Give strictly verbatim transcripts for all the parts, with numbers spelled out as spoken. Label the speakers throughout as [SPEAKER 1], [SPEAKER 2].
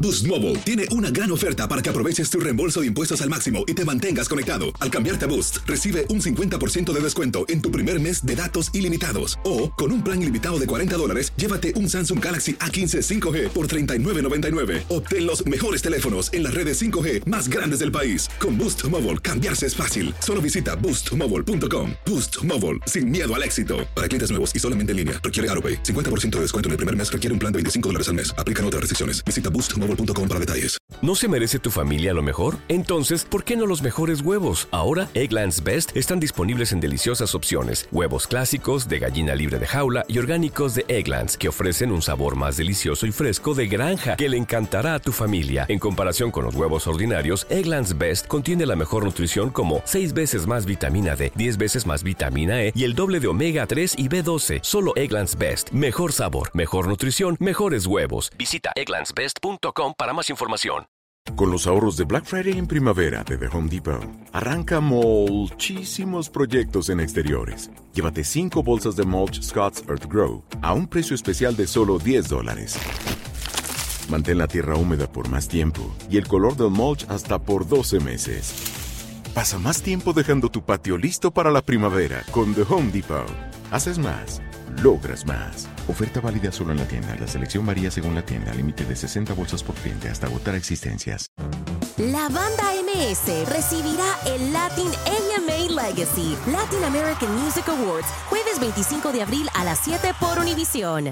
[SPEAKER 1] Boost Mobile tiene una gran oferta para que aproveches tu reembolso de impuestos al máximo y te mantengas conectado. Al cambiarte a Boost, recibe un cincuenta por ciento de descuento en tu primer mes de datos ilimitados. O, con un plan ilimitado de cuarenta dólares, llévate un Samsung Galaxy A quince cinco G por treinta y nueve noventa y nueve. Obtén los mejores teléfonos en las redes cinco G más grandes del país. Con Boost Mobile, cambiarse es fácil. Solo visita boost mobile punto com. Boost Mobile, sin miedo al éxito. Para clientes nuevos y solamente en línea, requiere AutoPay. cincuenta por ciento de descuento en el primer mes requiere un plan de veinticinco dólares al mes. Aplican otras restricciones. Visita boost mobile punto com para detalles.
[SPEAKER 2] ¿No se merece tu familia lo mejor? Entonces, ¿por qué no los mejores huevos? Ahora, Eggland's Best están disponibles en deliciosas opciones. Huevos clásicos, de gallina libre de jaula y orgánicos de Eggland's, que ofrecen un sabor más delicioso y fresco de granja que le encantará a tu familia. En comparación con los huevos ordinarios, Eggland's Best contiene la mejor nutrición como seis veces más vitamina D, diez veces más vitamina E y el doble de omega tres y B doce. Solo Eggland's Best. Mejor sabor, mejor nutrición, mejores huevos. Visita egglands best punto com para más información.
[SPEAKER 3] Con los ahorros de Black Friday en primavera de The Home Depot, arranca muchísimos proyectos en exteriores. Llévate cinco bolsas de mulch Scott's Earth Grow a un precio especial de solo diez dólares. Mantén la tierra húmeda por más tiempo y el color del mulch hasta por doce meses. Pasa más tiempo dejando tu patio listo para la primavera con The Home Depot. Haces más, logras más. Oferta válida solo en la tienda. La selección varía según la tienda. Límite de sesenta bolsas por cliente hasta agotar existencias.
[SPEAKER 4] La banda M S recibirá el Latin A M A Legacy Latin American Music Awards jueves veinticinco de abril a las siete por Univisión.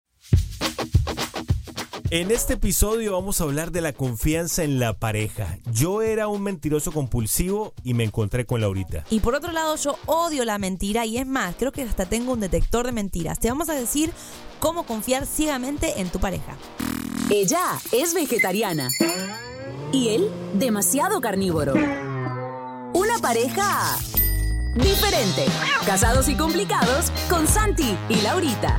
[SPEAKER 5] En este episodio vamos a hablar de la confianza en la pareja. Yo era un mentiroso compulsivo y me encontré con Laurita.
[SPEAKER 6] Y por otro lado, yo odio la mentira y es más, creo que hasta tengo un detector de mentiras. Te vamos a decir cómo confiar ciegamente en tu pareja.
[SPEAKER 7] Ella es vegetariana y él demasiado carnívoro. Una pareja diferente. Casados y complicados con Santi y Laurita.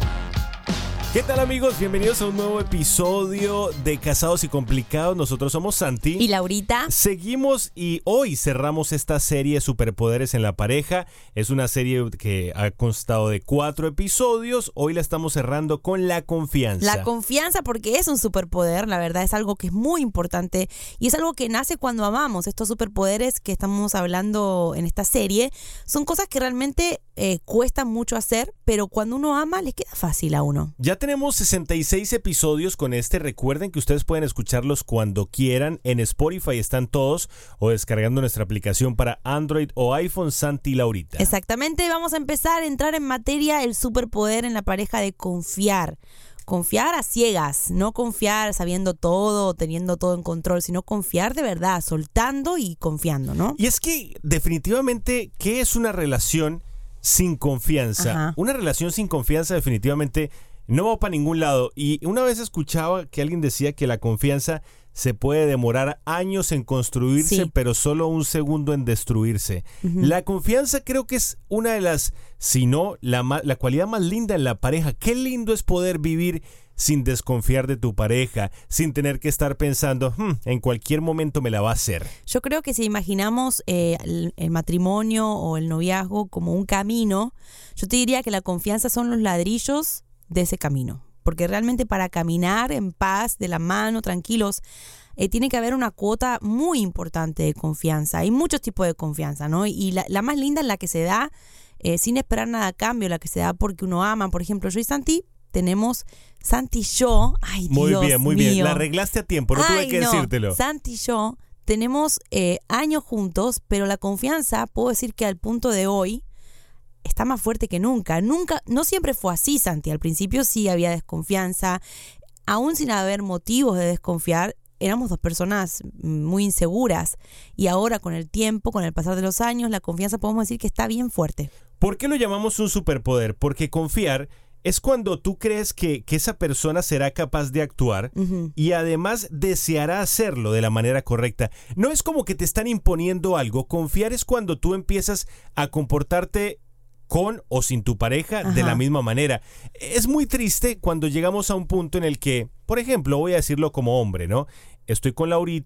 [SPEAKER 5] ¿Qué tal, amigos? Bienvenidos a un nuevo episodio de Casados y Complicados. Nosotros somos Santi
[SPEAKER 6] y Laurita.
[SPEAKER 5] Seguimos y hoy cerramos esta serie Superpoderes en la Pareja. Es una serie que ha constado de cuatro episodios. Hoy la estamos cerrando con la confianza.
[SPEAKER 6] La confianza, porque es un superpoder, la verdad es algo que es muy importante y es algo que nace cuando amamos. Estos superpoderes que estamos hablando en esta serie son cosas que realmente eh, cuestan mucho hacer, pero cuando uno ama les queda fácil a uno.
[SPEAKER 5] Ya tenemos sesenta y seis episodios con este. Recuerden que ustedes pueden escucharlos cuando quieran. En Spotify están todos o descargando nuestra aplicación para Android o iPhone, Santi y Laurita.
[SPEAKER 6] Exactamente, vamos a empezar a entrar en materia, el superpoder en la pareja de confiar. Confiar a ciegas, no confiar sabiendo todo, teniendo todo en control, sino confiar de verdad, soltando y confiando, ¿no?
[SPEAKER 5] Y es que definitivamente, ¿qué es una relación sin confianza?
[SPEAKER 6] Ajá.
[SPEAKER 5] Una relación sin confianza definitivamente no va para ningún lado. Y una vez escuchaba que alguien decía que la confianza se puede demorar años en construirse,
[SPEAKER 6] sí,
[SPEAKER 5] pero solo un segundo en destruirse. Uh-huh. La confianza creo que es una de las, si no, la, la cualidad más linda en la pareja. Qué lindo es poder vivir sin desconfiar de tu pareja, sin tener que estar pensando, hm, en cualquier momento me la va a hacer.
[SPEAKER 6] Yo creo que si imaginamos eh, el, el matrimonio o el noviazgo como un camino, yo te diría que la confianza son los ladrillos de ese camino. Porque realmente para caminar en paz, de la mano, tranquilos, eh, tiene que haber una cuota muy importante de confianza. Hay muchos tipos de confianza, ¿no? Y la, la más linda es la que se da eh, sin esperar nada a cambio, la que se da porque uno ama. Por ejemplo, yo y Santi tenemos, Santi y yo, ay
[SPEAKER 5] muy
[SPEAKER 6] Dios
[SPEAKER 5] bien, muy
[SPEAKER 6] mío.
[SPEAKER 5] bien, la arreglaste a tiempo, no
[SPEAKER 6] ay,
[SPEAKER 5] tuve que
[SPEAKER 6] no.
[SPEAKER 5] decírtelo.
[SPEAKER 6] Santi y yo tenemos eh, años juntos, pero la confianza, puedo decir que al punto de hoy, está más fuerte que nunca. Nunca, no siempre fue así, Santi. Al principio sí había desconfianza. Aún sin haber motivos de desconfiar, éramos dos personas muy inseguras. Y ahora, con el tiempo, con el pasar de los años, la confianza podemos decir que está bien fuerte.
[SPEAKER 5] ¿Por qué lo llamamos un superpoder? Porque confiar es cuando tú crees que, que esa persona será capaz de actuar, uh-huh, y además deseará hacerlo de la manera correcta. No es como que te están imponiendo algo. Confiar es cuando tú empiezas a comportarte con o sin tu pareja, ajá, de la misma manera. Es muy triste cuando llegamos a un punto en el que, por ejemplo, voy a decirlo como hombre, ¿no? Estoy con Laurita,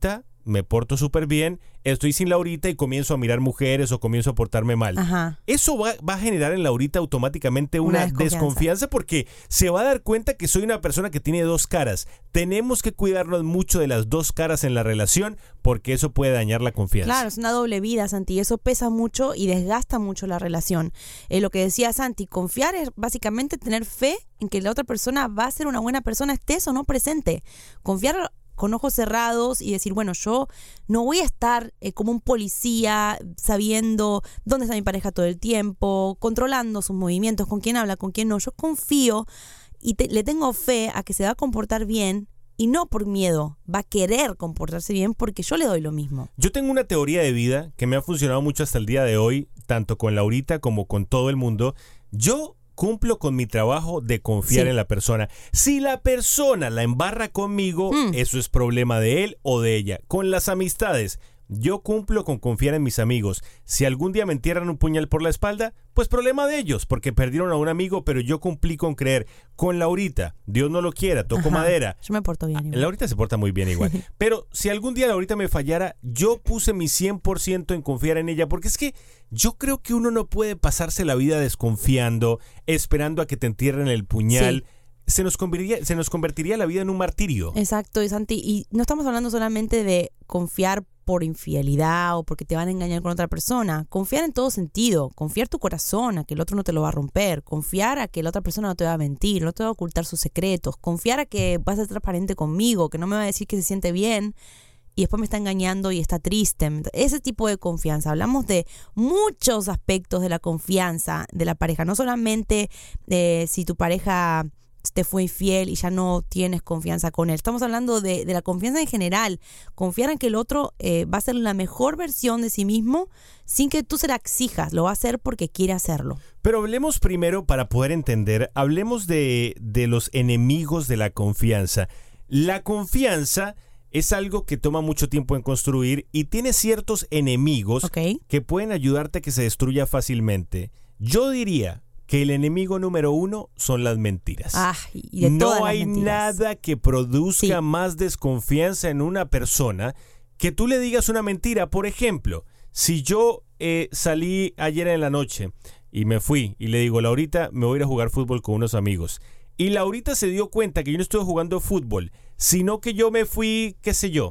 [SPEAKER 5] me porto súper bien, estoy sin Laurita y comienzo a mirar mujeres o comienzo a portarme mal.
[SPEAKER 6] Ajá.
[SPEAKER 5] Eso va, va a generar en Laurita automáticamente una,
[SPEAKER 6] Una desconfianza.
[SPEAKER 5] desconfianza porque se va a dar cuenta que soy una persona que tiene dos caras. Tenemos que cuidarnos mucho de las dos caras en la relación porque eso puede dañar la confianza.
[SPEAKER 6] Claro, es una doble vida, Santi. Eso pesa mucho y desgasta mucho la relación. Eh, lo que decía Santi, confiar es básicamente tener fe en que la otra persona va a ser una buena persona, estés o no presente. Confiar con ojos cerrados y decir, bueno, yo no voy a estar eh, como un policía sabiendo dónde está mi pareja todo el tiempo, controlando sus movimientos, con quién habla, con quién no. Yo confío y te, le tengo fe a que se va a comportar bien y no por miedo, va a querer comportarse bien porque yo le doy lo mismo.
[SPEAKER 5] Yo tengo una teoría de vida que me ha funcionado mucho hasta el día de hoy, tanto con Laurita como con todo el mundo. Yo cumplo con mi trabajo de confiar
[SPEAKER 6] Sí.
[SPEAKER 5] en la persona. Si la persona la embarra conmigo,
[SPEAKER 6] Mm.
[SPEAKER 5] eso es problema de él o de ella. Con las amistades, yo cumplo con confiar en mis amigos. Si algún día me entierran un puñal por la espalda, pues problema de ellos, porque perdieron a un amigo, pero yo cumplí con creer. Con Laurita, Dios no lo quiera, toco
[SPEAKER 6] Ajá.
[SPEAKER 5] madera.
[SPEAKER 6] Yo me porto bien igual.
[SPEAKER 5] Laurita se porta muy bien igual. Pero si algún día Laurita me fallara, yo puse mi cien por ciento en confiar en ella. Porque es que yo creo que uno no puede pasarse la vida desconfiando, esperando a que te entierren el puñal.
[SPEAKER 6] Sí.
[SPEAKER 5] Se nos convertiría, se nos convertiría la vida en un martirio.
[SPEAKER 6] Exacto, y Santi, y no estamos hablando solamente de confiar por infidelidad o porque te van a engañar con otra persona. Confiar en todo sentido, confiar tu corazón a que el otro no te lo va a romper, confiar a que la otra persona no te va a mentir, no te va a ocultar sus secretos, confiar a que vas a ser transparente conmigo, que no me va a decir que se siente bien y después me está engañando y está triste. Ese tipo de confianza. Hablamos de muchos aspectos de la confianza de la pareja, no solamente eh, si tu pareja te fue infiel y ya no tienes confianza con él. Estamos hablando de, de la confianza en general. Confiar en que el otro eh, va a ser la mejor versión de sí mismo sin que tú se la exijas. Lo va a hacer porque quiere hacerlo.
[SPEAKER 5] Pero hablemos primero, para poder entender, hablemos de, de los enemigos de la confianza. La confianza es algo que toma mucho tiempo en construir y tiene ciertos enemigos
[SPEAKER 6] ¿Ok?
[SPEAKER 5] que pueden ayudarte a que se destruya fácilmente. Yo diría que el enemigo número uno son las mentiras.
[SPEAKER 6] Ah, y de todas
[SPEAKER 5] No
[SPEAKER 6] las
[SPEAKER 5] hay
[SPEAKER 6] mentiras.
[SPEAKER 5] nada que produzca
[SPEAKER 6] Sí.
[SPEAKER 5] más desconfianza en una persona que tú le digas una mentira. Por ejemplo, si yo eh, salí ayer en la noche y me fui y le digo, Laurita, me voy a ir a jugar fútbol con unos amigos. Y Laurita se dio cuenta que yo no estuve jugando fútbol, sino que yo me fui, qué sé yo,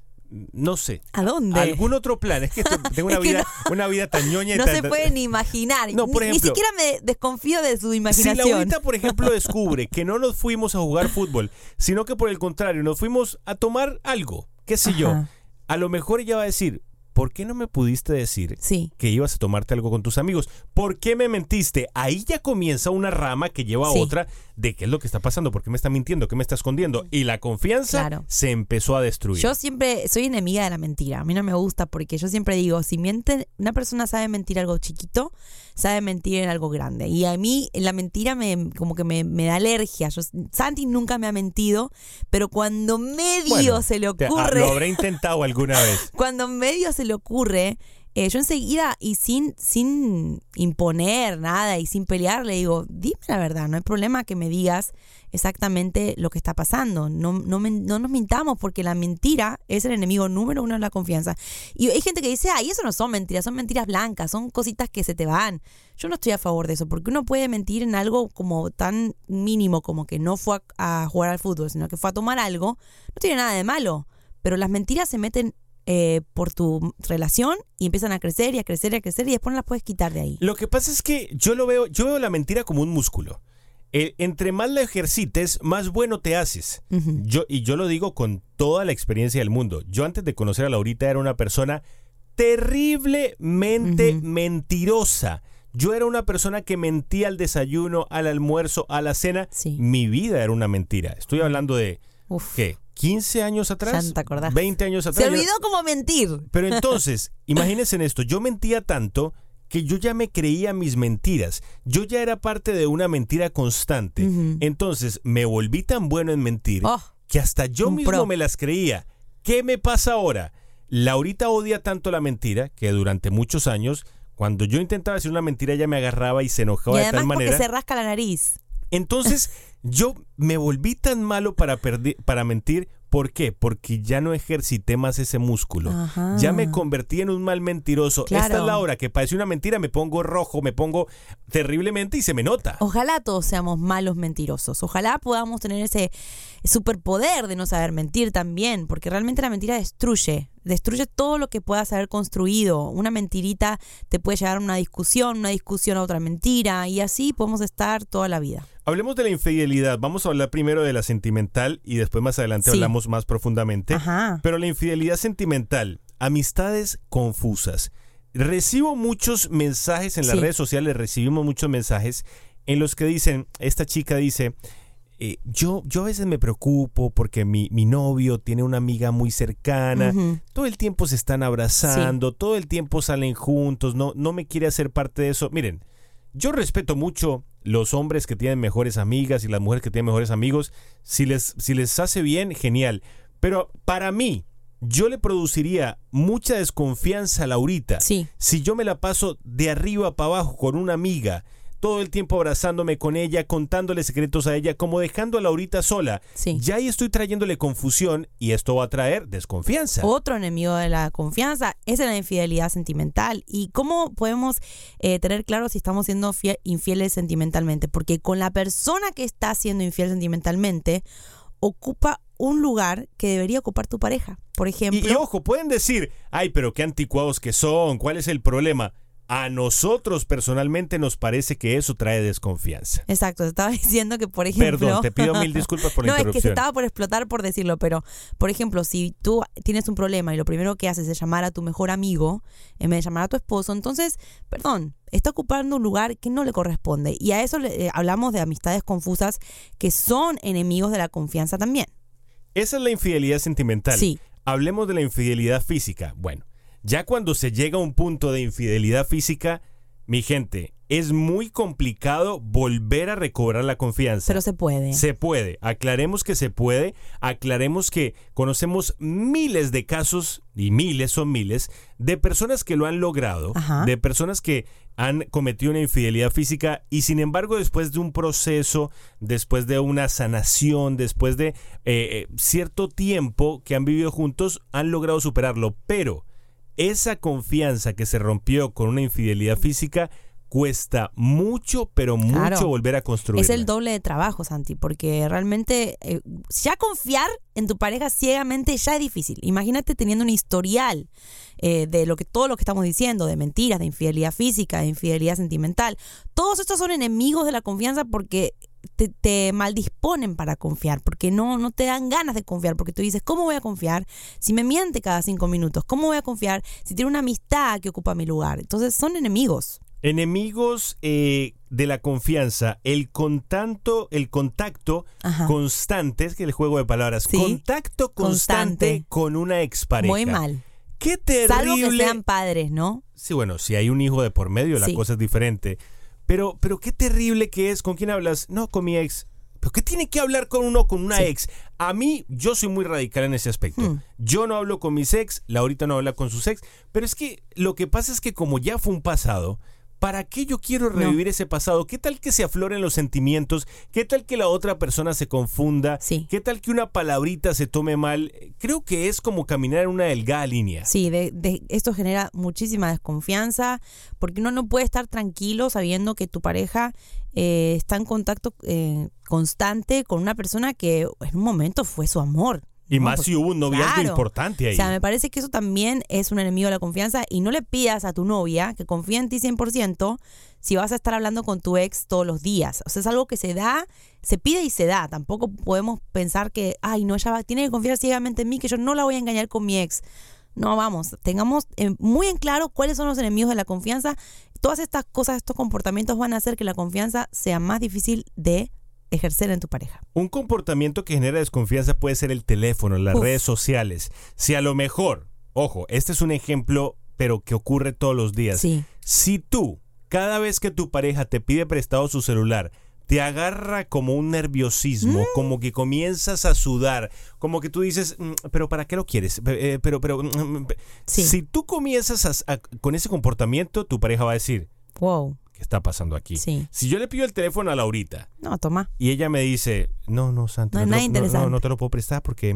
[SPEAKER 5] no sé.
[SPEAKER 6] ¿A dónde?
[SPEAKER 5] ¿Algún otro plan? Es que tengo una,
[SPEAKER 6] Es que
[SPEAKER 5] vida, una vida tan ñoña. y
[SPEAKER 6] No
[SPEAKER 5] tan-
[SPEAKER 6] se
[SPEAKER 5] tan-
[SPEAKER 6] puede ni imaginar.
[SPEAKER 5] No, por
[SPEAKER 6] Ni-
[SPEAKER 5] ejemplo,
[SPEAKER 6] ni siquiera me desconfío de su
[SPEAKER 5] Si
[SPEAKER 6] imaginación.
[SPEAKER 5] Laurita, por ejemplo, descubre que no nos fuimos a jugar fútbol, sino que por el contrario, nos fuimos a tomar algo, qué sé yo,
[SPEAKER 6] Ajá.
[SPEAKER 5] a lo mejor ella va a decir, ¿por qué no me pudiste decir
[SPEAKER 6] Sí.
[SPEAKER 5] que ibas a tomarte algo con tus amigos? ¿Por qué me mentiste? Ahí ya comienza una rama que lleva a
[SPEAKER 6] Sí.
[SPEAKER 5] otra de qué es lo que está pasando, por qué me está mintiendo, qué me está escondiendo. Y la confianza
[SPEAKER 6] Claro.
[SPEAKER 5] se empezó a destruir.
[SPEAKER 6] Yo siempre soy enemiga de la mentira. A mí no me gusta porque yo siempre digo, si miente, una persona sabe mentir algo chiquito, sabe mentir en algo grande. Y a mí la mentira me como que me, me da alergia. Yo, Santi nunca me ha mentido, pero cuando medio
[SPEAKER 5] Bueno,
[SPEAKER 6] se le
[SPEAKER 5] te- ah,
[SPEAKER 6] ocurre,
[SPEAKER 5] lo habré intentado alguna vez.
[SPEAKER 6] cuando medio se le ocurre, eh, yo enseguida y sin, sin imponer nada y sin pelear le digo, dime la verdad, no hay problema que me digas exactamente lo que está pasando. No, no, men- no nos mintamos porque la mentira es el enemigo número uno de la confianza. Y hay gente que dice, ay, eso no son mentiras, son mentiras blancas, son cositas que se te van. Yo no estoy a favor de eso, porque uno puede mentir en algo como tan mínimo como que no fue a, a jugar al fútbol, sino que fue a tomar algo. No tiene nada de malo, pero las mentiras se meten eh, por tu relación y empiezan a crecer y a crecer y a crecer y después no las puedes quitar de ahí.
[SPEAKER 5] Lo que pasa es que yo lo veo, yo veo la mentira como un músculo. Eh, entre más la ejercites, más bueno te haces.
[SPEAKER 6] Ujú.
[SPEAKER 5] Yo, y yo lo digo con toda la experiencia del mundo. Yo antes de conocer a Laurita era una persona terriblemente
[SPEAKER 6] Ujú.
[SPEAKER 5] mentirosa. Yo era una persona que mentía al desayuno, al almuerzo, a la cena.
[SPEAKER 6] Sí.
[SPEAKER 5] Mi vida era una mentira. Estoy hablando de,
[SPEAKER 6] Uf.
[SPEAKER 5] ¿qué? ¿quince años atrás?
[SPEAKER 6] Ya no te acordás.
[SPEAKER 5] ¿veinte años atrás?
[SPEAKER 6] Se
[SPEAKER 5] Yo-
[SPEAKER 6] olvidó cómo mentir.
[SPEAKER 5] Pero entonces, imagínense en esto, yo mentía tanto que yo ya me creía mis mentiras. Yo ya era parte de una mentira constante.
[SPEAKER 6] Ujú.
[SPEAKER 5] Entonces, me volví tan bueno en mentir
[SPEAKER 6] Oh,
[SPEAKER 5] que hasta yo
[SPEAKER 6] un
[SPEAKER 5] mismo
[SPEAKER 6] pro.
[SPEAKER 5] me las creía. ¿Qué me pasa ahora? Laurita odia tanto la mentira que durante muchos años, cuando yo intentaba decir una mentira, ella me agarraba y se enojaba
[SPEAKER 6] y
[SPEAKER 5] de
[SPEAKER 6] además
[SPEAKER 5] tal
[SPEAKER 6] porque
[SPEAKER 5] manera.
[SPEAKER 6] se rasca la nariz.
[SPEAKER 5] Entonces, yo me volví tan malo para, perdi- para mentir ¿Por qué? Porque ya no ejercité más ese músculo.
[SPEAKER 6] Ajá.
[SPEAKER 5] Ya me convertí en un mal mentiroso.
[SPEAKER 6] Claro.
[SPEAKER 5] Esta es la hora que parece una mentira, me pongo rojo, me pongo terriblemente y se me nota.
[SPEAKER 6] Ojalá todos seamos malos mentirosos. Ojalá podamos tener ese superpoder de no saber mentir también, porque realmente la mentira destruye. Destruye todo lo que puedas haber construido. Una mentirita te puede llevar a una discusión, una discusión a otra mentira, y así podemos estar toda la vida.
[SPEAKER 5] Hablemos de la infidelidad. Vamos a hablar primero de la sentimental y después más adelante
[SPEAKER 6] Sí.
[SPEAKER 5] hablamos más profundamente.
[SPEAKER 6] Ajá.
[SPEAKER 5] Pero la infidelidad sentimental, amistades confusas. Recibo muchos mensajes en las
[SPEAKER 6] Sí.
[SPEAKER 5] redes sociales, recibimos muchos mensajes en los que dicen, esta chica dice, eh, yo, yo a veces me preocupo porque mi, mi novio tiene una amiga muy cercana,
[SPEAKER 6] Ujú.
[SPEAKER 5] todo el tiempo se están abrazando, todo el tiempo salen juntos, no, no me quiere hacer parte de eso. Miren, yo respeto mucho los hombres que tienen mejores amigas y las mujeres que tienen mejores amigos. Si les, si les hace bien, genial. Pero para mí, yo le produciría mucha desconfianza a Laurita
[SPEAKER 6] Sí.
[SPEAKER 5] si yo me la paso de arriba para abajo con una amiga, todo el tiempo abrazándome con ella, contándole secretos a ella, como dejando a Laurita sola.
[SPEAKER 6] Sí.
[SPEAKER 5] Ya ahí estoy trayéndole confusión y esto va a traer desconfianza.
[SPEAKER 6] Otro enemigo de la confianza es la infidelidad sentimental. ¿Y cómo podemos eh, tener claro si estamos siendo fie- infieles sentimentalmente? Porque con la persona que está siendo infiel sentimentalmente, ocupa un lugar que debería ocupar tu pareja. Por ejemplo...
[SPEAKER 5] Y, y ojo, pueden decir, ay, pero qué anticuados que son, ¿cuál es el problema? A nosotros personalmente nos parece que eso trae desconfianza.
[SPEAKER 6] Exacto, te estaba diciendo que, por ejemplo...
[SPEAKER 5] Perdón, te pido mil disculpas por la
[SPEAKER 6] no,
[SPEAKER 5] interrupción.
[SPEAKER 6] es que se estaba por explotar por decirlo, pero, por ejemplo, si tú tienes un problema y lo primero que haces es llamar a tu mejor amigo en vez de llamar a tu esposo, entonces, perdón, está ocupando un lugar que no le corresponde. Y a eso le, eh, hablamos de amistades confusas que son enemigos de la confianza también.
[SPEAKER 5] Esa es la infidelidad sentimental.
[SPEAKER 6] Sí.
[SPEAKER 5] Hablemos de la infidelidad física. Bueno, ya cuando se llega a un punto de infidelidad física, mi gente, es muy complicado volver a recobrar la confianza.
[SPEAKER 6] Pero se puede.
[SPEAKER 5] Se puede. Aclaremos que se puede. Aclaremos que conocemos miles de casos, y miles son miles, de personas que lo han logrado,
[SPEAKER 6] Ajá.
[SPEAKER 5] de personas que han cometido una infidelidad física y sin embargo después de un proceso, después de una sanación, después de eh, eh, cierto tiempo que han vivido juntos, han logrado superarlo. Pero esa confianza que se rompió con una infidelidad física cuesta mucho, pero mucho
[SPEAKER 6] Claro.
[SPEAKER 5] volver a construirla.
[SPEAKER 6] Es el doble de trabajo, Santi, porque realmente eh, ya confiar en tu pareja ciegamente ya es difícil. Imagínate teniendo un historial eh, de lo que todo lo que estamos diciendo, de mentiras, de infidelidad física, de infidelidad sentimental. Todos estos son enemigos de la confianza porque te, te maldisponen para confiar, porque no, no te dan ganas de confiar, porque tú dices, ¿cómo voy a confiar si me miente cada cinco minutos? ¿Cómo voy a confiar si tiene una amistad que ocupa mi lugar? Entonces son enemigos.
[SPEAKER 5] Enemigos eh, de la confianza, el contacto, el contacto
[SPEAKER 6] Ajá.
[SPEAKER 5] constante, es que el juego de palabras,
[SPEAKER 6] Sí.
[SPEAKER 5] contacto constante,
[SPEAKER 6] Constante.
[SPEAKER 5] con una expareja.
[SPEAKER 6] Muy mal.
[SPEAKER 5] Qué terrible.
[SPEAKER 6] Salvo que sean padres, ¿no?
[SPEAKER 5] Sí, bueno, si hay un hijo de por medio, la
[SPEAKER 6] Sí.
[SPEAKER 5] cosa es diferente. Pero, pero qué terrible que es. ¿Con quién hablas? No, con mi ex. ¿Pero qué tiene que hablar con uno con una
[SPEAKER 6] Sí.
[SPEAKER 5] ex? A mí, yo soy muy radical en ese aspecto.
[SPEAKER 6] Hmm.
[SPEAKER 5] Yo no hablo con mis ex, Laurita no habla con sus ex. Pero es que lo que pasa es que como ya fue un pasado, ¿para qué yo quiero revivir
[SPEAKER 6] No.
[SPEAKER 5] ese pasado? ¿Qué tal que se afloren los sentimientos? ¿Qué tal que la otra persona se confunda?
[SPEAKER 6] Sí.
[SPEAKER 5] ¿Qué tal que una palabrita se tome mal? Creo que es como caminar en una delgada línea.
[SPEAKER 6] Sí, de, de- esto genera muchísima desconfianza porque uno no puede estar tranquilo sabiendo que tu pareja eh, está en contacto eh, constante con una persona que en un momento fue su amor.
[SPEAKER 5] Y
[SPEAKER 6] ¿no?
[SPEAKER 5] más
[SPEAKER 6] Porque-
[SPEAKER 5] si hubo un noviazgo
[SPEAKER 6] Claro.
[SPEAKER 5] importante ahí.
[SPEAKER 6] O sea, me parece que eso también es un enemigo de la confianza y no le pidas a tu novia que confíe en ti cien por ciento si vas a estar hablando con tu ex todos los días. O sea, es algo que se da, se pide y se da. Tampoco podemos pensar que, ay, no, ella va, tiene que confiar ciegamente en mí, que yo no la voy a engañar con mi ex. No, vamos, tengamos en- muy en claro cuáles son los enemigos de la confianza. Todas estas cosas, estos comportamientos van a hacer que la confianza sea más difícil de ejercer en tu pareja.
[SPEAKER 5] Un comportamiento que genera desconfianza puede ser el teléfono, las
[SPEAKER 6] Uf.
[SPEAKER 5] redes sociales. Si a lo mejor, ojo, este es un ejemplo, pero que ocurre todos los días.
[SPEAKER 6] Sí.
[SPEAKER 5] Si tú, cada vez que tu pareja te pide prestado su celular, te agarra como un nerviosismo,
[SPEAKER 6] Mm.
[SPEAKER 5] como que comienzas a sudar, como que tú dices, "Mm, pero ¿para qué lo quieres? Eh, pero, pero, mm, pe-".
[SPEAKER 6] Sí.
[SPEAKER 5] Si tú comienzas a- a- con ese comportamiento, tu pareja va a decir,
[SPEAKER 6] Wow.
[SPEAKER 5] ¿qué está pasando aquí?
[SPEAKER 6] Sí.
[SPEAKER 5] Si yo le pido el teléfono a Laurita,
[SPEAKER 6] No, toma.
[SPEAKER 5] y ella me dice, no, no, Santi,
[SPEAKER 6] No
[SPEAKER 5] no,
[SPEAKER 6] es
[SPEAKER 5] te
[SPEAKER 6] nada
[SPEAKER 5] lo- no,
[SPEAKER 6] interesante.
[SPEAKER 5] no, no te lo puedo prestar porque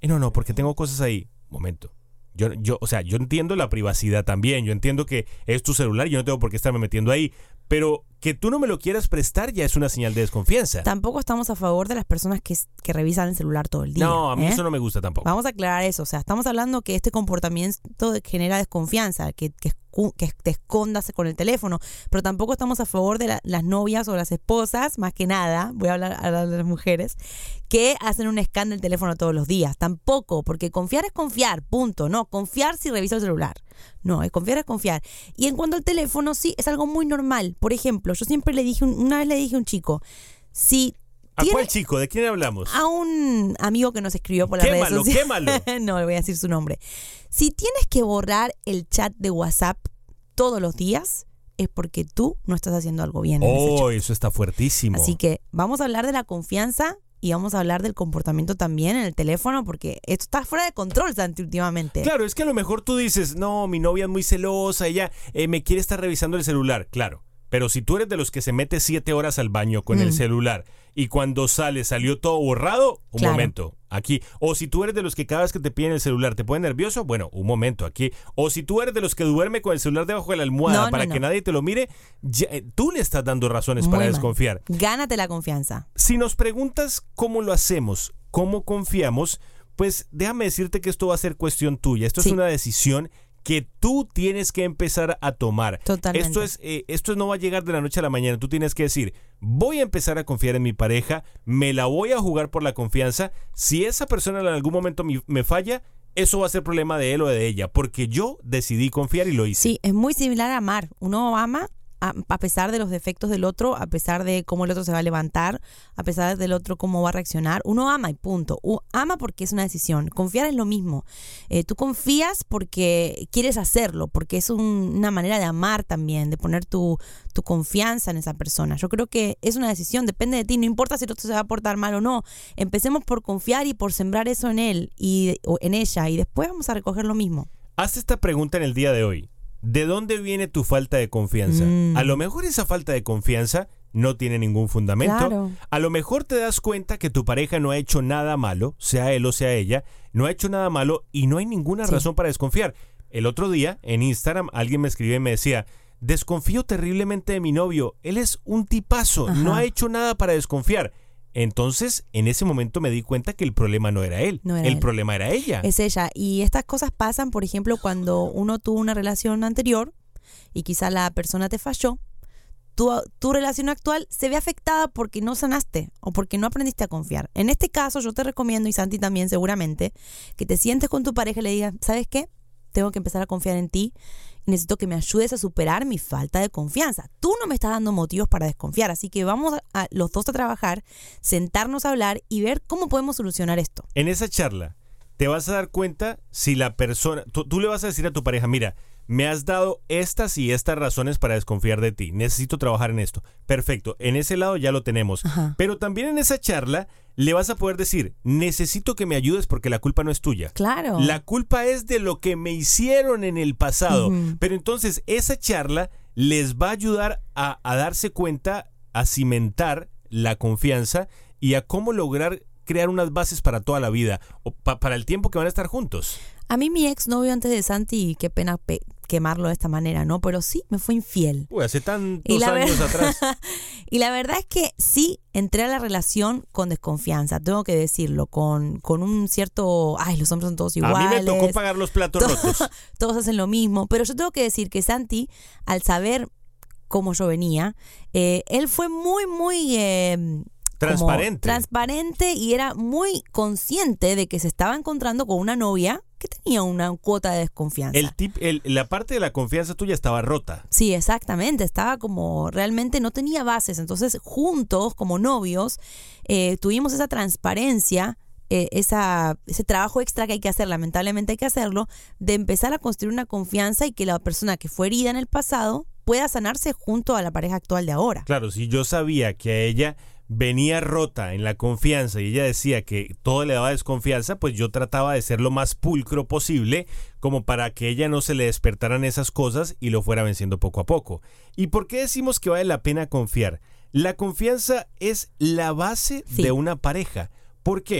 [SPEAKER 5] Eh, no, no, porque tengo cosas ahí. Momento. Yo, yo, o sea, yo entiendo la privacidad también. Yo entiendo que es tu celular y yo no tengo por qué estarme metiendo ahí. Pero que tú no me lo quieras prestar ya es una señal de desconfianza.
[SPEAKER 6] Tampoco estamos a favor de las personas que, que revisan el celular todo el día.
[SPEAKER 5] No, a mí
[SPEAKER 6] ¿eh?
[SPEAKER 5] eso no me gusta tampoco.
[SPEAKER 6] Vamos a aclarar eso. O sea, estamos hablando que este comportamiento genera desconfianza, que, que, que te escondas con el teléfono. Pero tampoco estamos a favor de la, las novias o las esposas, más que nada, voy a hablar, a hablar de las mujeres, que hacen un scan del teléfono todos los días. Tampoco, porque confiar es confiar, punto. No, confiar si revisa el celular. No, confiar es confiar. Y en cuanto al teléfono, sí, es algo muy normal. Por ejemplo, yo siempre le dije, una vez le dije a un chico, si
[SPEAKER 5] ¿A
[SPEAKER 6] tiene,
[SPEAKER 5] cuál chico? ¿De quién hablamos?
[SPEAKER 6] A un amigo que nos escribió por las redes
[SPEAKER 5] Quémalo,
[SPEAKER 6] sociales.
[SPEAKER 5] quémalo.
[SPEAKER 6] No, le voy a decir su nombre. Si tienes que borrar el chat de WhatsApp todos los días, es porque tú no estás haciendo algo bien.
[SPEAKER 5] Oh,
[SPEAKER 6] en ese chat.
[SPEAKER 5] eso está fuertísimo.
[SPEAKER 6] Así que vamos a hablar de la confianza y vamos a hablar del comportamiento también en el teléfono, porque esto está fuera de control, Santi, últimamente.
[SPEAKER 5] Claro, es que a lo mejor tú dices, no, mi novia es muy celosa, ella eh, me quiere estar revisando el celular. Claro, pero si tú eres de los que se mete siete horas al baño con mm. el celular y cuando sale salió todo borrado, un
[SPEAKER 6] claro.
[SPEAKER 5] momento, aquí. O si tú eres de los que cada vez que te piden el celular te pone nervioso, bueno, un momento, aquí. O si tú eres de los que duerme con el celular debajo de la almohada
[SPEAKER 6] no,
[SPEAKER 5] para
[SPEAKER 6] no, no.
[SPEAKER 5] que nadie te lo mire, ya, eh, tú le estás dando razones
[SPEAKER 6] Muy
[SPEAKER 5] para
[SPEAKER 6] mal.
[SPEAKER 5] desconfiar.
[SPEAKER 6] Gánate la confianza.
[SPEAKER 5] Si nos preguntas cómo lo hacemos, cómo confiamos, pues déjame decirte que esto va a ser cuestión tuya. Esto
[SPEAKER 6] sí.
[SPEAKER 5] es una decisión que tú tienes que empezar a tomar.
[SPEAKER 6] Totalmente.
[SPEAKER 5] Esto es, eh, esto no va a llegar de la noche a la mañana. Tú tienes que decir, voy a empezar a confiar en mi pareja, me la voy a jugar por la confianza. Si esa persona en algún momento me, me falla, eso va a ser problema de él o de ella, porque yo decidí confiar y lo hice.
[SPEAKER 6] Sí, es muy similar a amar. Uno ama a, a pesar de los defectos del otro, a pesar de cómo el otro se va a levantar, a pesar del otro cómo va a reaccionar. Uno ama y punto. U- ama porque es una decisión. Confiar es lo mismo. Eh, tú confías porque quieres hacerlo, porque es un, una manera de amar también, de poner tu, tu confianza en esa persona. Yo creo que es una decisión, depende de ti. No importa si el otro se va a portar mal o no. Empecemos por confiar y por sembrar eso en él y o en ella, y después vamos a recoger lo mismo.
[SPEAKER 5] Haz esta pregunta en el día de hoy. ¿De dónde viene tu falta de confianza? Mm. A lo mejor esa falta de confianza no tiene ningún fundamento.
[SPEAKER 6] Claro.
[SPEAKER 5] A lo mejor te das cuenta que tu pareja no ha hecho nada malo, sea él o sea ella, no ha hecho nada malo y no hay ninguna sí. razón para desconfiar. El otro día en Instagram alguien me escribió y me decía, desconfío terriblemente de mi novio, él es un tipazo, Ajá. no ha hecho nada para desconfiar. Entonces, en ese momento me di cuenta que el problema no era él,
[SPEAKER 6] no era
[SPEAKER 5] el
[SPEAKER 6] él.
[SPEAKER 5] problema era ella.
[SPEAKER 6] Es ella. Y estas cosas pasan, por ejemplo, cuando uno tuvo una relación anterior y quizá la persona te falló, tu, tu relación actual se ve afectada porque no sanaste o porque no aprendiste a confiar. En este caso, yo te recomiendo, y Santi también seguramente, que te sientes con tu pareja y le digas, ¿sabes qué? Tengo que empezar a confiar en ti. Necesito que me ayudes a superar mi falta de confianza. Tú no me estás dando motivos para desconfiar, así que vamos a, a los dos a trabajar, sentarnos a hablar y ver cómo podemos solucionar esto.
[SPEAKER 5] En esa charla te vas a dar cuenta si la persona, tú, tú le vas a decir a tu pareja, mira, me has dado estas y estas razones para desconfiar de ti, necesito trabajar en esto. Perfecto, en ese lado ya lo tenemos.
[SPEAKER 6] Ajá.
[SPEAKER 5] Pero también en esa charla le vas a poder decir, necesito que me ayudes porque la culpa no es tuya.
[SPEAKER 6] Claro.
[SPEAKER 5] La culpa es de lo que me hicieron en el pasado.
[SPEAKER 6] Uh-huh.
[SPEAKER 5] Pero entonces esa charla les va a ayudar a, a darse cuenta, a cimentar la confianza y a cómo lograr crear unas bases para toda la vida o pa- para el tiempo que van a estar juntos.
[SPEAKER 6] A mí mi ex novio antes de Santi, qué pena pe- quemarlo de esta manera, ¿no? Pero sí, me fue infiel.
[SPEAKER 5] Uy, hace tantos
[SPEAKER 6] Y la
[SPEAKER 5] años
[SPEAKER 6] ver-
[SPEAKER 5] atrás.
[SPEAKER 6] Y la verdad es que sí entré a la relación con desconfianza, tengo que decirlo, con, con un cierto, ay, los hombres son todos iguales.
[SPEAKER 5] A mí me tocó pagar los platos
[SPEAKER 6] todos,
[SPEAKER 5] rotos.
[SPEAKER 6] Todos hacen lo mismo, pero yo tengo que decir que Santi, al saber cómo yo venía, eh, él fue muy, muy... Eh,
[SPEAKER 5] Transparente.
[SPEAKER 6] Transparente y era muy consciente de que se estaba encontrando con una novia que tenía una cuota de desconfianza.
[SPEAKER 5] El tip, el, la parte de la confianza tuya estaba rota.
[SPEAKER 6] Sí, exactamente. Estaba como realmente no tenía bases. Entonces, juntos, como novios, eh, tuvimos esa transparencia, eh, esa, ese trabajo extra que hay que hacer, lamentablemente hay que hacerlo, de empezar a construir una confianza y que la persona que fue herida en el pasado pueda sanarse junto a la pareja actual de ahora.
[SPEAKER 5] Claro, si yo sabía que a ella venía rota en la confianza y ella decía que todo le daba desconfianza, pues yo trataba de ser lo más pulcro posible como para que ella no se le despertaran esas cosas y lo fuera venciendo poco a poco. ¿Y por qué decimos que vale la pena confiar? La confianza es la base
[SPEAKER 6] Sí.
[SPEAKER 5] de una pareja. ¿Por qué?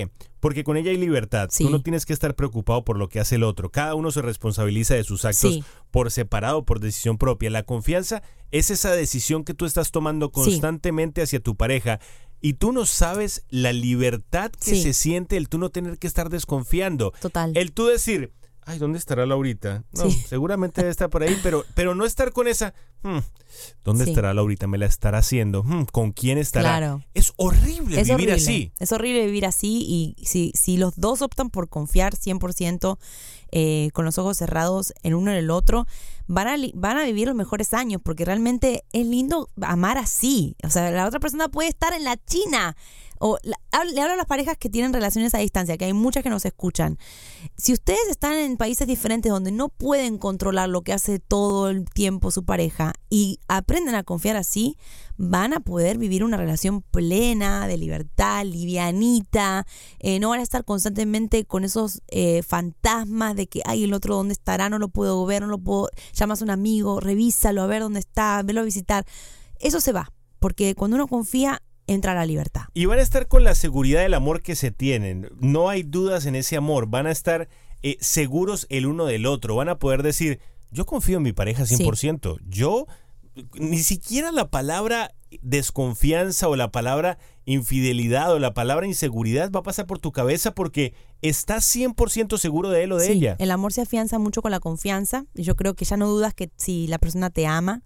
[SPEAKER 5] Porque con ella hay libertad.
[SPEAKER 6] Sí.
[SPEAKER 5] Tú no tienes que estar preocupado por lo que hace el otro. Cada uno se responsabiliza de sus actos
[SPEAKER 6] Sí.
[SPEAKER 5] por separado, por decisión propia. La confianza es esa decisión que tú estás tomando constantemente sí. hacia tu pareja. Y tú no sabes la libertad que
[SPEAKER 6] sí.
[SPEAKER 5] se siente el tú no tener que estar desconfiando.
[SPEAKER 6] Total.
[SPEAKER 5] El tú decir, ay, ¿dónde estará Laurita? No,
[SPEAKER 6] sí.
[SPEAKER 5] seguramente debe estar por ahí, pero, pero no estar con esa, hmm, ¿dónde
[SPEAKER 6] sí.
[SPEAKER 5] estará Laurita? ¿Me la estará haciendo? Hmm, ¿con quién estará?
[SPEAKER 6] Claro.
[SPEAKER 5] Es horrible
[SPEAKER 6] es
[SPEAKER 5] vivir
[SPEAKER 6] horrible.
[SPEAKER 5] así.
[SPEAKER 6] Es horrible vivir así y si, si los dos optan por confiar cien por ciento eh, con los ojos cerrados en uno en el otro, van a, van a vivir los mejores años porque realmente es lindo amar así. O sea, la otra persona puede estar en la China. O la, le hablo a las parejas que tienen relaciones a distancia, que hay muchas que nos escuchan. Si ustedes están en países diferentes donde no pueden controlar lo que hace todo el tiempo su pareja y aprenden a confiar así, van a poder vivir una relación plena, de libertad, livianita. Eh, no van a estar constantemente con esos eh, fantasmas de que, ay, el otro dónde estará, no lo puedo ver, no lo puedo... Llamas a un amigo, revísalo, a ver dónde está, velo a visitar. Eso se va, porque cuando uno confía, entra la libertad.
[SPEAKER 5] Y van a estar con la seguridad del amor que se tienen. No hay dudas en ese amor. Van a estar eh, seguros el uno del otro. Van a poder decir, yo confío en mi pareja cien por ciento. Sí. Yo, ni siquiera la palabra desconfianza o la palabra infidelidad o la palabra inseguridad va a pasar por tu cabeza porque estás cien por ciento seguro de él o de
[SPEAKER 6] sí,
[SPEAKER 5] ella.
[SPEAKER 6] El amor se afianza mucho con la confianza. Y yo creo que ya no dudas que si la persona te ama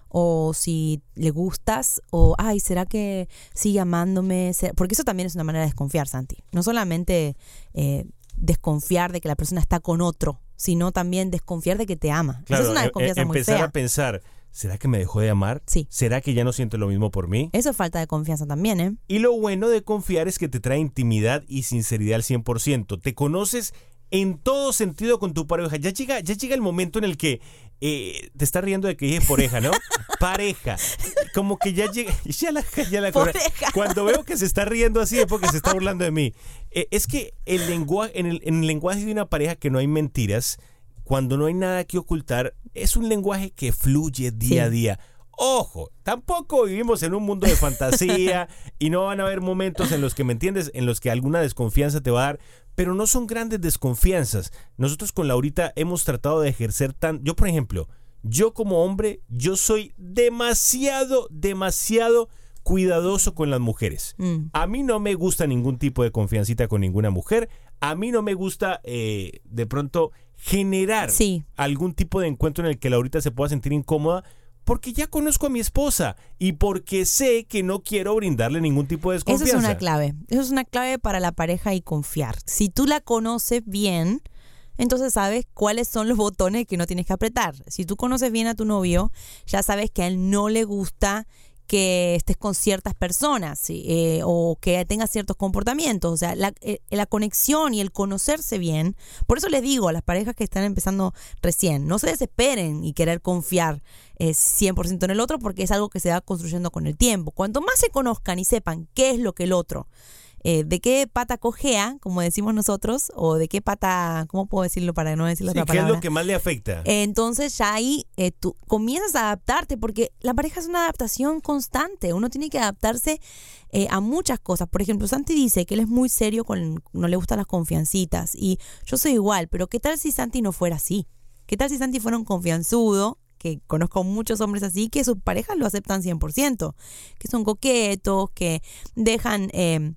[SPEAKER 6] o si le gustas, o ay, ¿será que sigue amándome? Porque eso también es una manera de desconfiar, Santi. No solamente eh, desconfiar de que la persona está con otro, sino también desconfiar de que te ama.
[SPEAKER 5] Claro,
[SPEAKER 6] Eso es una desconfianza
[SPEAKER 5] em-
[SPEAKER 6] muy
[SPEAKER 5] empezar
[SPEAKER 6] fea.
[SPEAKER 5] a pensar, ¿será que me dejó de amar?
[SPEAKER 6] Sí.
[SPEAKER 5] ¿Será que ya no siente lo mismo por mí?
[SPEAKER 6] Eso es falta de confianza también, ¿eh?
[SPEAKER 5] Y lo bueno de confiar es que te trae intimidad y sinceridad al cien por ciento. Te conoces en todo sentido con tu pareja. Ya llega, ya llega el momento en el que eh, te estás riendo de que dije pareja, ¿no? Pareja. Como que ya llega, ya la, ya la
[SPEAKER 6] Pareja.
[SPEAKER 5] Cuando veo que se está riendo así es porque se está burlando de mí. Eh, es que el lenguaje, en el, en el lenguaje de una pareja que no hay mentiras, cuando no hay nada que ocultar, es un lenguaje que fluye día sí. a día. Ojo, tampoco vivimos en un mundo de fantasía y no van a haber momentos en los que, ¿me entiendes?, en los que alguna desconfianza te va a dar, pero no son grandes desconfianzas. Nosotros con Laurita hemos tratado de ejercer tan... Yo, por ejemplo, yo como hombre, yo soy demasiado, demasiado cuidadoso con las mujeres. Mm. A mí no me gusta ningún tipo de confiancita con ninguna mujer. A mí no me gusta, eh, de pronto, generar
[SPEAKER 6] sí.
[SPEAKER 5] algún tipo de encuentro en el que Laurita se pueda sentir incómoda, porque ya conozco a mi esposa y porque sé que no quiero brindarle ningún tipo de desconfianza.
[SPEAKER 6] Eso es una clave. Eso es una clave para la pareja y confiar. Si tú la conoces bien, entonces sabes cuáles son los botones que no tienes que apretar. Si tú conoces bien a tu novio, ya sabes que a él no le gusta que estés con ciertas personas eh, o que tengas ciertos comportamientos. O sea, la, eh, la conexión y el conocerse bien. Por eso les digo a las parejas que están empezando recién, no se desesperen y querer confiar eh, cien por ciento en el otro, porque es algo que se va construyendo con el tiempo. Cuanto más se conozcan y sepan qué es lo que el otro, eh, de qué pata cojea, como decimos nosotros, o de qué pata, ¿cómo puedo decirlo para no decir la
[SPEAKER 5] sí,
[SPEAKER 6] otra palabra?
[SPEAKER 5] ¿qué es lo que más le afecta?
[SPEAKER 6] Eh, entonces ya ahí eh, tú comienzas a adaptarte, porque la pareja es una adaptación constante. Uno tiene que adaptarse eh, a muchas cosas. Por ejemplo, Santi dice que él es muy serio, con no le gustan las confiancitas, y yo soy igual, pero ¿qué tal si Santi no fuera así? ¿Qué tal si Santi fuera un confianzudo? Que conozco muchos hombres así, que sus parejas lo aceptan cien por ciento, que son coquetos, que dejan... Eh,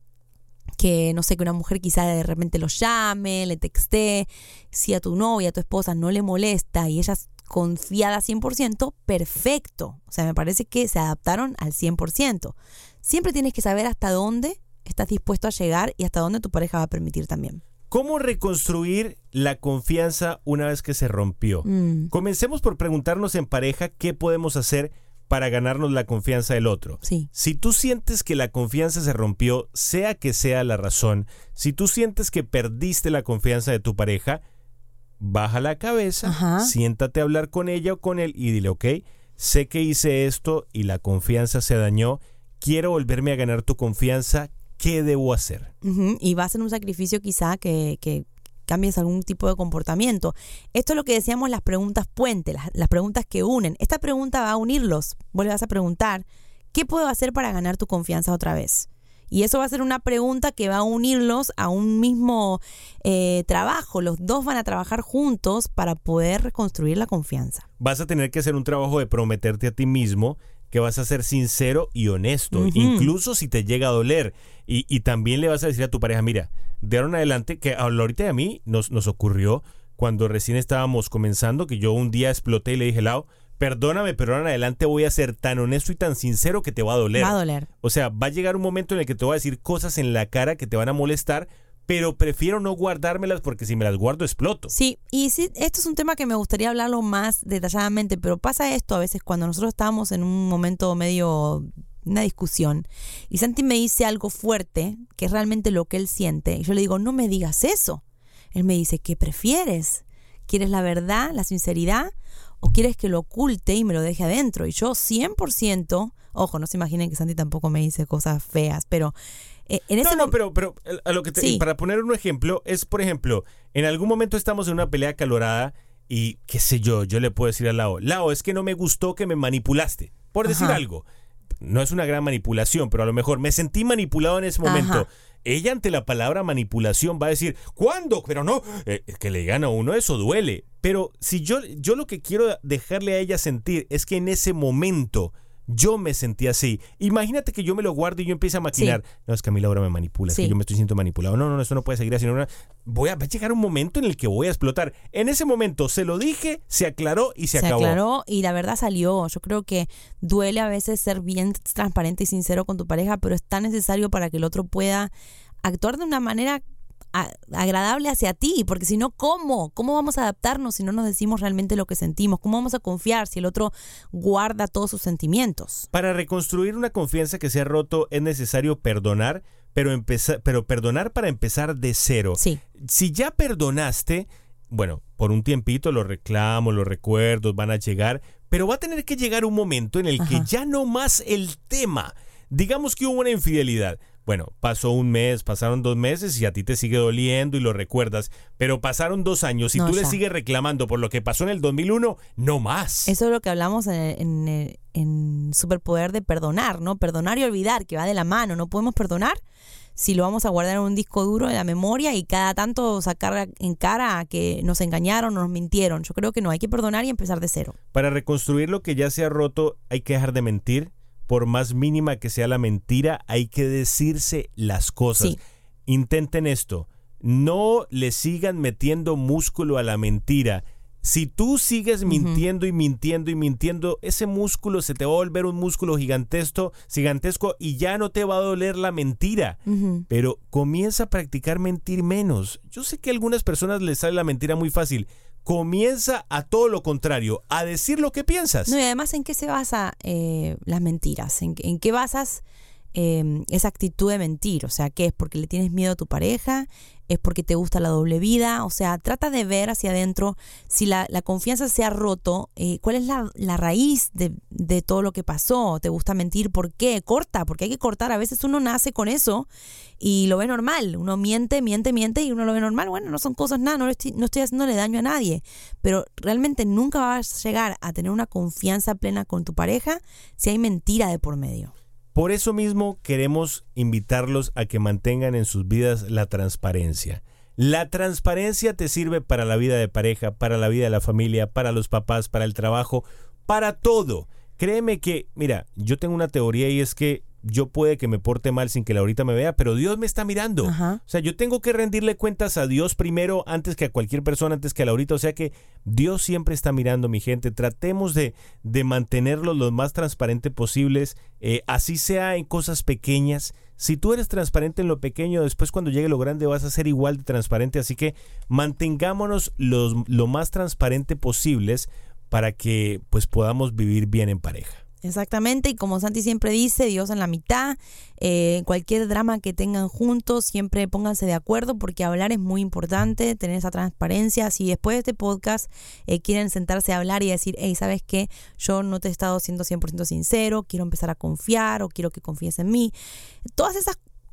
[SPEAKER 6] que no sé, que una mujer quizá de repente lo llame, le texte, si a tu novia, a tu esposa no le molesta y ella es confiada cien por ciento, perfecto. O sea, me parece que se adaptaron al cien por ciento. Siempre tienes que saber hasta dónde estás dispuesto a llegar y hasta dónde tu pareja va a permitir también.
[SPEAKER 5] ¿Cómo reconstruir la confianza una vez que se rompió? Mm. Comencemos por preguntarnos en pareja qué podemos hacer para ganarnos la confianza del otro.
[SPEAKER 6] Sí.
[SPEAKER 5] Si tú sientes que la confianza se rompió, sea que sea la razón, si tú sientes que perdiste la confianza de tu pareja, baja la cabeza,
[SPEAKER 6] Ajá.
[SPEAKER 5] siéntate a hablar con ella o con él y dile, ok, sé que hice esto y la confianza se dañó, quiero volverme a ganar tu confianza, ¿qué debo hacer?
[SPEAKER 6] Uh-huh. Y va a ser un sacrificio quizá que... que... cambies algún tipo de comportamiento. Esto es lo que decíamos, las preguntas puente, las, las preguntas que unen. Esta pregunta va a unirlos. Vos le vas a preguntar, ¿qué puedo hacer para ganar tu confianza otra vez? Y eso va a ser una pregunta que va a unirlos a un mismo eh, trabajo. Los dos van a trabajar juntos para poder reconstruir la confianza.
[SPEAKER 5] Vas a tener que hacer un trabajo de prometerte a ti mismo que vas a ser sincero y honesto, uh-huh. incluso si te llega a doler. Y, y también le vas a decir a tu pareja, mira, de ahora en adelante, que ahorita a mí nos, nos ocurrió cuando recién estábamos comenzando, que yo un día exploté y le dije, Lau, perdóname, pero ahora en adelante voy a ser tan honesto y tan sincero que te va a doler.
[SPEAKER 6] Va a doler.
[SPEAKER 5] O sea, va a llegar un momento en el que te voy a decir cosas en la cara que te van a molestar, pero prefiero no guardármelas porque si me las guardo exploto.
[SPEAKER 6] Sí, y sí, esto es un tema que me gustaría hablarlo más detalladamente, pero pasa esto a veces cuando nosotros estamos en un momento medio, una discusión, y Santi me dice algo fuerte, que es realmente lo que él siente, y yo le digo, no me digas eso. Él me dice, ¿qué prefieres? ¿Quieres la verdad, la sinceridad? ¿O quieres que lo oculte y me lo deje adentro? Y yo cien por ciento, ojo, no se imaginen que Santi tampoco me dice cosas feas, pero eh, en ese
[SPEAKER 5] No, no, pero, pero a lo que te,
[SPEAKER 6] sí.
[SPEAKER 5] para poner un ejemplo, es, por ejemplo, en algún momento estamos en una pelea acalorada y, qué sé yo, yo le puedo decir a Lau, Lau, es que no me gustó que me manipulaste, por Ajá. decir algo. No es una gran manipulación, pero a lo mejor me sentí manipulado en ese momento. Ajá. Ella ante la palabra manipulación va a decir, ¿cuándo? Pero no, eh, que le digan a uno eso duele. Pero si yo, yo lo que quiero dejarle a ella sentir es que en ese momento yo me sentí así. Imagínate que yo me lo guardo y yo empiezo a maquinar. Sí. No, es que a mí Laura me manipula,
[SPEAKER 6] sí.
[SPEAKER 5] es que yo me estoy sintiendo manipulado. No, no, no, esto no puede seguir así. No, no. Voy a, va a llegar un momento en el que voy a explotar. En ese momento se lo dije, se aclaró y se,
[SPEAKER 6] se
[SPEAKER 5] acabó.
[SPEAKER 6] Se aclaró y la verdad salió. Yo creo que duele a veces ser bien transparente y sincero con tu pareja, pero es tan necesario para que el otro pueda actuar de una manera a, agradable hacia ti, porque si no, ¿cómo? ¿Cómo vamos a adaptarnos si no nos decimos realmente lo que sentimos? ¿Cómo vamos a confiar si el otro guarda todos sus sentimientos?
[SPEAKER 5] Para reconstruir una confianza que se ha roto es necesario perdonar, pero, empezar, pero perdonar para empezar de cero.
[SPEAKER 6] Sí.
[SPEAKER 5] Si ya perdonaste, bueno, por un tiempito los reclamos, los recuerdos van a llegar, pero va a tener que llegar un momento en el Ajá. que ya no más el tema. Digamos que hubo una infidelidad. Bueno, pasó un mes, pasaron dos meses y a ti te sigue doliendo y lo recuerdas, pero pasaron dos años y no, tú ya. le sigues reclamando por lo que pasó en el dos mil uno, no más.
[SPEAKER 6] Eso es lo que hablamos en, en, en Superpoder de perdonar, ¿no? Perdonar y olvidar, que va de la mano. No podemos perdonar si lo vamos a guardar en un disco duro de la memoria y cada tanto sacar en cara a que nos engañaron o nos mintieron. Yo creo que no, hay que perdonar y empezar de cero.
[SPEAKER 5] Para reconstruir lo que ya se ha roto hay que dejar de mentir. Por más mínima que sea la mentira, hay que decirse las cosas.
[SPEAKER 6] Sí.
[SPEAKER 5] Intenten esto. No le sigan metiendo músculo a la mentira. Si tú sigues uh-huh. mintiendo y mintiendo y mintiendo, ese músculo se te va a volver un músculo gigantesco, gigantesco y ya no te va a doler la mentira.
[SPEAKER 6] Uh-huh.
[SPEAKER 5] Pero comienza a practicar mentir menos. Yo sé que a algunas personas les sale la mentira muy fácil. Comienza a todo lo contrario, a decir lo que piensas.
[SPEAKER 6] No, y además, ¿en qué se basa eh, las mentiras? ¿En, en qué basas eh, esa actitud de mentir? O sea, ¿qué es? ¿Porque le tienes miedo a tu pareja? ¿Es porque te gusta la doble vida? O sea, trata de ver hacia adentro si la, la confianza se ha roto, eh, cuál es la, la raíz de, de todo lo que pasó. ¿Te gusta mentir? ¿Por qué? Corta, porque hay que cortar. A veces uno nace con eso y lo ve normal. Uno miente, miente, miente y uno lo ve normal. Bueno, no son cosas nada, no estoy, no estoy haciéndole daño a nadie. Pero realmente nunca vas a llegar a tener una confianza plena con tu pareja si hay mentira de por medio.
[SPEAKER 5] Por eso mismo queremos invitarlos a que mantengan en sus vidas la transparencia. La transparencia te sirve para la vida de pareja, para la vida de la familia, para los papás, para el trabajo, para todo. Créeme que, mira, yo tengo una teoría y es que yo puede que me porte mal sin que Laurita me vea, pero Dios me está mirando.
[SPEAKER 6] Ajá.
[SPEAKER 5] O sea, yo tengo que rendirle cuentas a Dios primero, antes que a cualquier persona, antes que a Laurita. O sea que Dios siempre está mirando, mi gente. Tratemos de, de mantenerlo lo más transparente posibles, eh, así sea en cosas pequeñas. Si tú eres transparente en lo pequeño, después cuando llegue lo grande vas a ser igual de transparente. Así que mantengámonos los, lo más transparente posibles para que pues podamos vivir bien en pareja.
[SPEAKER 6] Exactamente, y como Santi siempre dice, Dios en la mitad, eh, cualquier drama que tengan juntos, siempre pónganse de acuerdo porque hablar es muy importante, tener esa transparencia. Si después de este podcast eh, quieren sentarse a hablar y decir, hey, ¿sabes qué? Yo no te he estado siendo cien por ciento sincero, quiero empezar a confiar o quiero que confíes en mí. Todas esas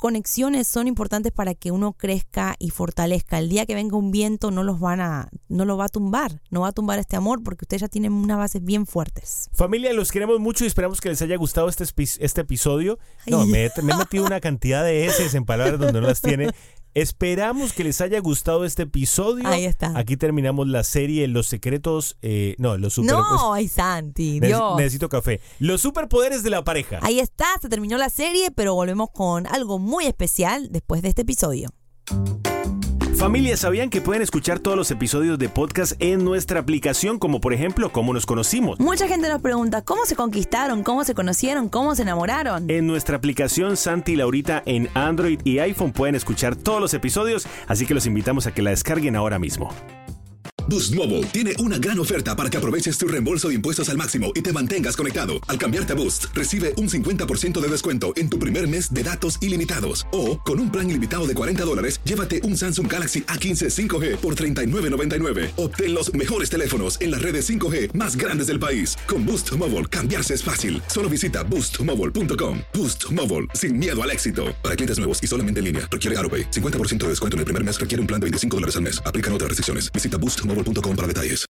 [SPEAKER 6] conexiones son importantes para que uno crezca y fortalezca. El día que venga un viento no los van a, no lo va a tumbar, no va a tumbar este amor porque ustedes ya tienen unas bases bien fuertes.
[SPEAKER 5] Familia, los queremos mucho y esperamos que les haya gustado este, este episodio. No, me, me he metido una cantidad de eses en palabras donde no las tiene. Esperamos que les haya gustado este episodio.
[SPEAKER 6] Ahí está.
[SPEAKER 5] Aquí terminamos la serie Los secretos, eh, no, los super...
[SPEAKER 6] No, ay Santi,
[SPEAKER 5] Neces-
[SPEAKER 6] Dios.
[SPEAKER 5] Necesito café. Los superpoderes de la pareja.
[SPEAKER 6] Ahí está, se terminó la serie, pero volvemos con algo muy especial después de este episodio.
[SPEAKER 5] Familia, ¿sabían que pueden escuchar todos los episodios de podcast en nuestra aplicación? Como por ejemplo, ¿Cómo nos conocimos?
[SPEAKER 6] Mucha gente nos pregunta, ¿cómo se conquistaron? ¿Cómo se conocieron? ¿Cómo se enamoraron?
[SPEAKER 5] En nuestra aplicación Santi y Laurita en Android y iPhone pueden escuchar todos los episodios, así que los invitamos a que la descarguen ahora mismo.
[SPEAKER 1] Boost Mobile tiene una gran oferta para que aproveches tu reembolso de impuestos al máximo y te mantengas conectado. Al cambiarte a Boost, recibe un cincuenta por ciento de descuento en tu primer mes de datos ilimitados. O, con un plan ilimitado de cuarenta dólares, llévate un Samsung Galaxy A quince cinco G por treinta y nueve noventa y nueve. Obtén los mejores teléfonos en las redes cinco G más grandes del país. Con Boost Mobile, cambiarse es fácil. Solo visita boost mobile punto com. Boost Mobile, sin miedo al éxito. Para clientes nuevos y solamente en línea, requiere AutoPay. cincuenta por ciento de descuento en el primer mes requiere un plan de veinticinco dólares al mes. Aplican otras restricciones. Visita boost mobile punto com para detalles.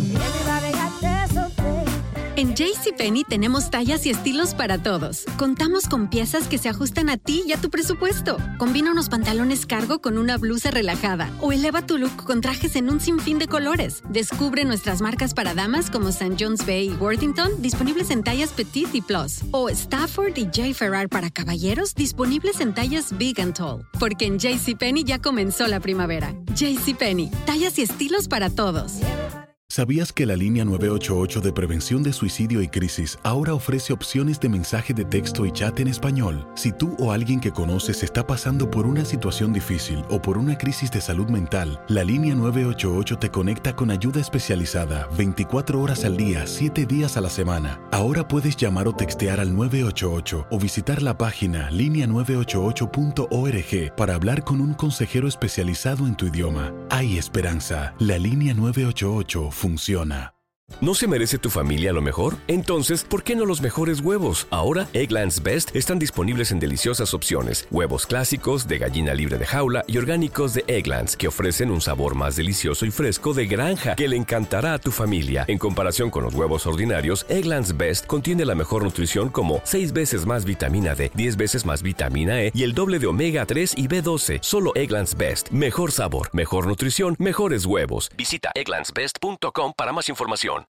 [SPEAKER 8] En JCPenney tenemos tallas y estilos para todos. Contamos con piezas que se ajustan a ti y a tu presupuesto. Combina unos pantalones cargo con una blusa relajada o eleva tu look con trajes en un sinfín de colores. Descubre nuestras marcas para damas como Saint John's Bay y Worthington, disponibles en tallas Petite y Plus. O Stafford y J. Ferrar para caballeros, disponibles en tallas Big and Tall. Porque en JCPenney ya comenzó la primavera. JCPenney, tallas y estilos para todos.
[SPEAKER 9] ¿Sabías que la línea nueve ocho ocho de prevención de suicidio y crisis ahora ofrece opciones de mensaje de texto y chat en español? Si tú o alguien que conoces está pasando por una situación difícil o por una crisis de salud mental, la línea nueve ocho ocho te conecta con ayuda especializada veinticuatro horas al día, siete días a la semana. Ahora puedes llamar o textear al nueve ocho ocho o visitar la página línea nueve ocho ocho punto org para hablar con un consejero especializado en tu idioma. Hay esperanza. La línea nueve ocho ocho funciona.
[SPEAKER 2] ¿No se merece tu familia lo mejor? Entonces, ¿por qué no los mejores huevos? Ahora, Eggland's Best están disponibles en deliciosas opciones. Huevos clásicos, de gallina libre de jaula y orgánicos de Eggland's, que ofrecen un sabor más delicioso y fresco de granja que le encantará a tu familia. En comparación con los huevos ordinarios, Eggland's Best contiene la mejor nutrición como seis veces más vitamina D, diez veces más vitamina E y el doble de omega tres y B doce. Solo Eggland's Best. Mejor sabor, mejor nutrición, mejores huevos. Visita egglands best punto com para más información.